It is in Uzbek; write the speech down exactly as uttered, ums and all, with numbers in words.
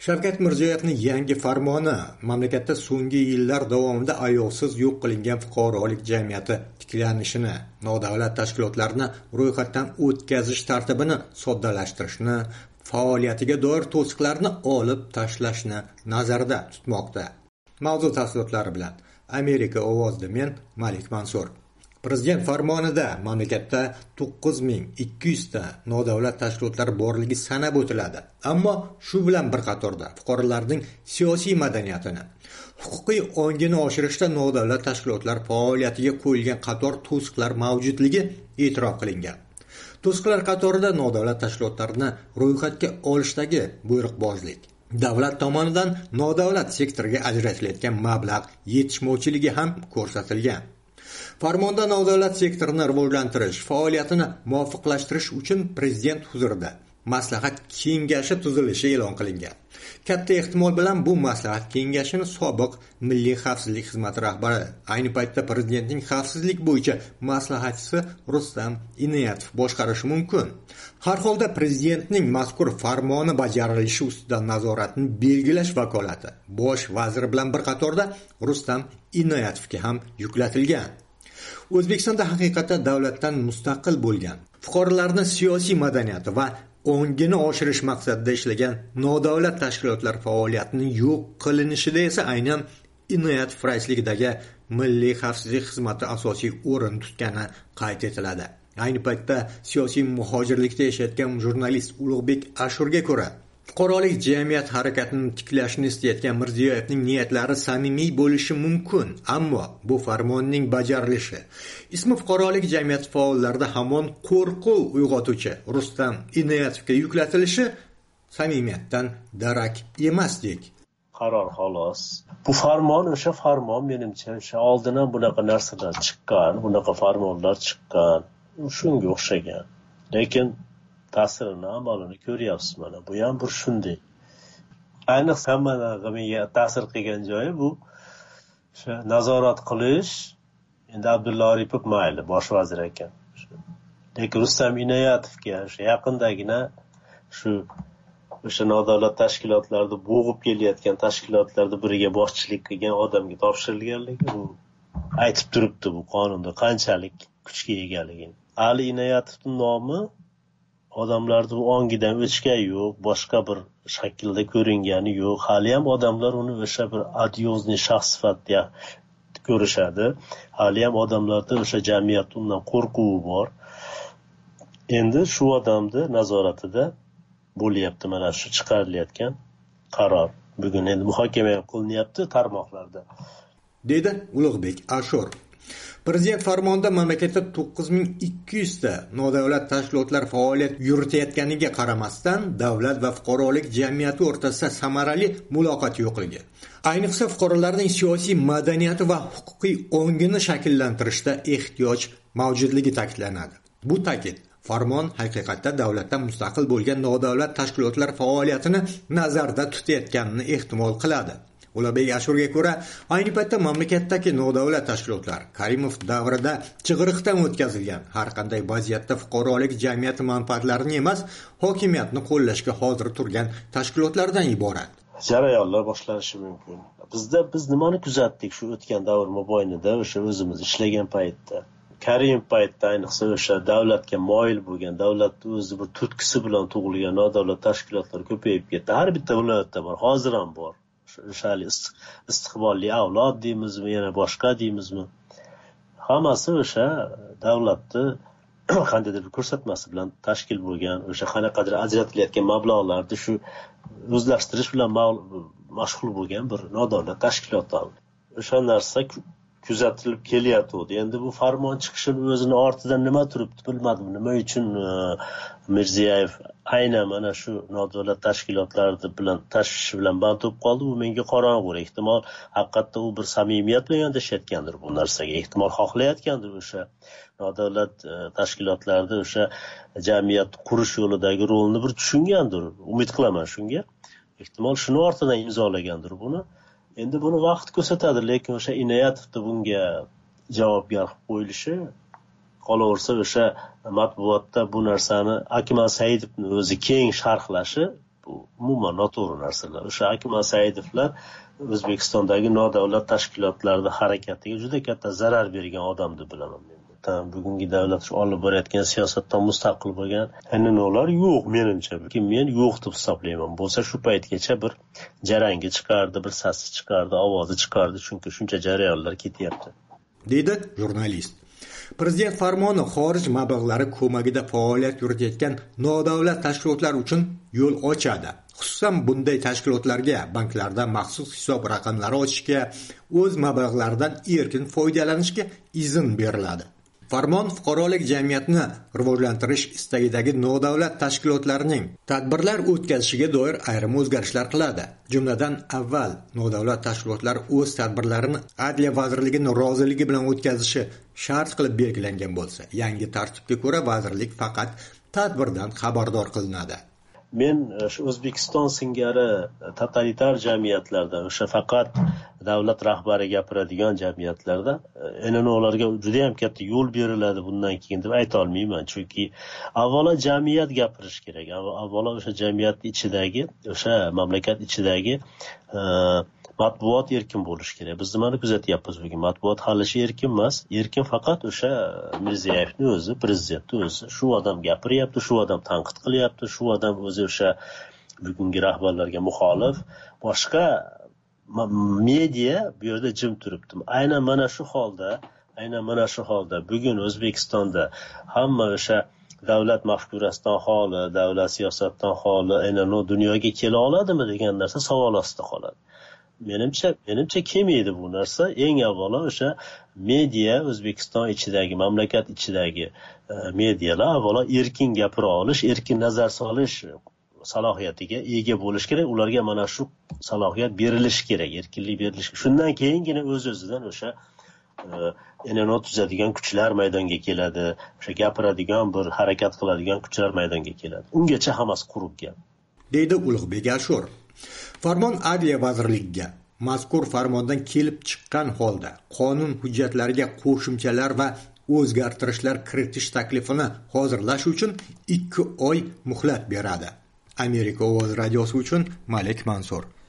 Shavkat Mirziyoyevning yangi farmoni mamlakatda so'nggi yillar davomida ayovsiz yo'q qilingan fuqarolik jamiyati tiklanishini, nodavlat tashkilotlarni ro'yxatdan o'tkazish tartibini soddalashtirishni, faoliyatiga doir to'siqlarni olib tashlashni nazarda tutmoqda. Mavzu tafsilotlari bilan Amerika ovozida men Malik Mansur. Prezident farmonida mamlakatda to'qqiz ming ikki yuz ta nodavlat tashkilotlar borligi sanab o'tiladi. Ammo shu bilan bir qatorda fuqarolarning siyosiy madaniyatini, huquqiy ongini oshirishda nodavlat tashkilotlar faoliyatiga qo'yilgan qator to'siqlar mavjudligi e'tirof qilingan. To'siqlar qatorida nodavlat tashkilotlarni ro'yxatga olishdagi buyruqbozlik, davlat tomonidan nodavlat sektorga ajratilayotgan mablag' yetishmovchiligi ham ko'rsatilgan. Farmonda nodavlat sektorini rivojlantirish faoliyatini muvofiqlashtirish uchun prezident huzurida maslahat kengashi tuzilishi e'lon qilingan. Katta ehtimol bilan bu maslahat kengashini sobiq Milliy xavfsizlik xizmati rahbari, ayni paytda prezidentning xavfsizlik bo'yicha maslahatchisi Rustam Inoyatov boshqarishi mumkin. Har holda prezidentning mazkur farmoni bajarilishi ustidan nazoratni belgilash vakolati bosh vazir bilan bir qatorda Rustam Inoyatovga ham yuklatilgan. O'zbekistonda haqiqatda davlatdan mustaqil bo'lgan, fuqarolarning siyosiy madaniyati va ongini oshirish maqsadida ishlagan nodavlat tashkilotlar faoliyatining yo'q qilinishida esa aynan Inoyatov raisligidagi Milliy xavfsizlik xizmati asosiy o'rin tutgani qayd etiladi. Ayni paytda siyosiy muhojirlikda yashayotgan jurnalist Ulug'bek Ashurga ko'ra, fuqarolik jamiyat harakatini tiklashni istayotgan Mirziyoyevning niyatlari samimiy bo'lishi mumkin, ammo bu farmonning bajarilishi ismi fuqarolik jamiyat faollarida hamon qo'rquv uyg'otuvchi Rustam Inoyatovga yuklatilishi samimiyatdan darak emasdek. Qaror xolos. Bu farmon o'sha farmon menimcha o'sha oldin ham bunaqa narsalar chiqqan, bunaqa farmonlar chiqqan, shunga o'xshagan. Lekin ta'sirini, amalini ko'ryapsiz mana. Bu ham bir shunday. Ayniqsa mana menga ta'sir qilgan joyi bu o'sha nazorat qilish. Endi Abdulla Aripov mayli bosh vazir ekan. Lekin Rustam Inoyatovga o'sha yaqindagina shu o'sha nodavlat tashkilotlarda bo'g'ib kelayotgan tashkilotlarda biriga boshchilik qilgan odamga topshirilganligi bu aytib turibdi bu qonunda qanchalik kuchga egaligini. Ali Inoyatovning nomi odamlarning bu ongidan o'chgani yo'q, boshqa bir shaklda ko'ringani yo'q. Hali ham odamlar uni o'sha bir adiozni shaxs sifatida ko'rishadi. Hali ham odamlarda o'sha jamiyat undan qo'rquvi bor. Endi shu odamni nazoratida bo'lyapti mana shu chiqarilayotgan qaror. Bugun endi muhokama qilinyapti tarmoqlarda. Dedi Ulug'bek Ashur. Prezident farmonida mamlakatda to'qqiz ming ikki yuz ta nodavlat tashkilotlar faoliyat yuritayotganiga qaramasdan davlat va fuqarolik jamiyati o'rtasida samarali muloqot yo'qligi, ayniqsa fuqarolarning siyosiy madaniyati va huquqiy ongini shakllantirishda ehtiyoj mavjudligi ta'kidlanadi. Bu ta'kid farmon haqiqatda davlatdan mustaqil bo'lgan nodavlat tashkilotlar faoliyatini nazarda tutayotganini ehtimol qiladi. Ulug'bek Ashurga ko'ra, ayni paytda mamlakatdagi nodavlat tashkilotlar Karimov davrida chig'iriqdan o'tkazilgan har qanday vaziyatda fuqarolik jamiyati manfaatlarini emas, hokimiyatni qo'llashga hozir turgan tashkilotlardan iborat. Jarayonlar boshlanishi mumkin. Bizda biz nimani kuzatdik shu o'tgan davr mobaynida, o'sha o'zimiz ishlagan paytda. Karimov paytda ayniqsa o'sha davlatga moyil bo'lgan, davlatning o'zi bir turtkisi bilan tug'ilgan nodavlat tashkilotlar ko'payib ketdi. Har bitta viloyatda bor, hozir ham bor. O'shali istiqbolli avlod deymizmi, yana boshqa deymizmi? Hammasi o'sha davlatni qandaydir bir ko'rsatmasi bilan tashkil bo'lgan, o'sha qanaqadir ajratilayotgan mablag'larni shu o'zlashtirish bilan mashg'ul bo'lgan bir nodavlat tashkilotlar. O'sha narsa kuzatilib kelyapti. Endi bu farmon chiqishini o'zini ortidan nima turibdi bilmadim. Nima uchun Mirziyoyev aynan mana shu nodavlat tashkilotlari bilan tashvishi bilan band bo'lib qoldi? Bu menga qorong'u. Ehtimol haqiqatda u bir samimiyat bilan yondashayotgandir bu narsaga. Ehtimol xohlayotgandir o'sha nodavlat tashkilotlarda o'sha jamiyat qurish yo'lidagi rolni bir tushungandir. Umid qilaman shunga. Ehtimol shuni ortidan imzolagandir buni. Endi buni vaqt ko'rsatadi, lekin o'sha Inoyatovda bunga javobgar qo'yilishi, qolaversa o'sha matbuotda bu narsani Akmal Saidovning o'zi keng sharhlashi bu umuman noto'g'ri narsalar. O'sha Akmal Saidovlar O'zbekistondagi nodavlat tashkilotlarida harakatiga juda katta zarar bergan odam deb bilaman men. Bugungi davlat olib borayotgan siyosatdan mustaqil bo'lgan an'analar yo'q menimcha. Men yo'q deb hisoblayman. Bo'lsa shu paytgacha bir jarangi chiqardi, bir sasi chiqardi, ovozi chiqardi, chunki shuncha jarayonlar ketyapti, deydi jurnalist. Prezident farmoni xorij mablag'lari ko'magida faoliyat yuritayotgan nodavlat tashkilotlar uchun yo'l ochadi. Xususan bunday tashkilotlarga banklarda maxsus hisob raqamlari ochishga, o'z mablag'laridan erkin foydalanishga izn beriladi. Farmon fuqarolik jamiyatni rivojlantirish istagidagi nodavlat tashkilotlarning tadbirlar o'tkazishiga doir ayrim o'zgarishlar qiladi. Jumladan, avval nodavlat tashkilotlar o'z tadbirlarini Adliya vazirligining roziligi bilan o'tkazishi shart qilib belgilangan bo'lsa, yangi tartibga ko'ra vazirlik faqat tadbirdan xabardor qilinadi. Men shu O'zbekiston singari totalitar jamiyatlarda, o'sha faqat davlat rahbari gapiradigan jamiyatlarda an'analarga juda ham katta yo'l beriladi bundan keyin deb ayta olmayman. Chunki avvalo jamiyat gapirish kerak. Avvalo o'sha jamiyat ichidagi, o'sha mamlakat ichidagi matbuot erkin bo'lishi kerak. Biz nimani kuzatyapmiz bugun? Matbuot hali erkin emas. Erkin faqat o'sha Mirziyoyevning o'zi, prezidentning o'zi. Shu odam gapiryapti, shu odam tanqid qilyapti, shu odam o'zi o'sha bugungi rahbarlarga muxolif. Boshqa media bu yerda jim turibdi. Aynan mana shu holda, aynan mana shu holda bugun O'zbekistonda hamma o'sha davlat mafkurasidan xoli, davlat siyosatdan xoli aynan o dunyoga kela oladimi degan narsa savol ostida qoladi. Menimcha, menimcha kelmaydi bu narsa. Eng avvalo o'sha media, O'zbekiston ichidagi, mamlakat ichidagi e, medialar avvalo erkin gapira olish, erkin nazar solish salohiyatiga ega bo'lish kerak. Ularga mana shu salohiyat berilishi kerak, erkinlik berilishi. Shundan keyingina o'z-o'zidan o'sha eneno tuzadigan kuchlar maydonga keladi, o'sha gapiradigan, bir harakat qiladigan kuchlar maydonga keladi. Ungacha hammasi quruq gap, deydi Ulug'bek Ashur. Farmon Adliya vazirligiga mazkur farmondan kelib chiqqan holda qonun hujjatlariga qo'shimchalar va o'zgartirishlar kiritish taklifini hozirlash uchun ikki oy muhlat beradi. Amerika Ovoz radiosi uchun Malik Mansur.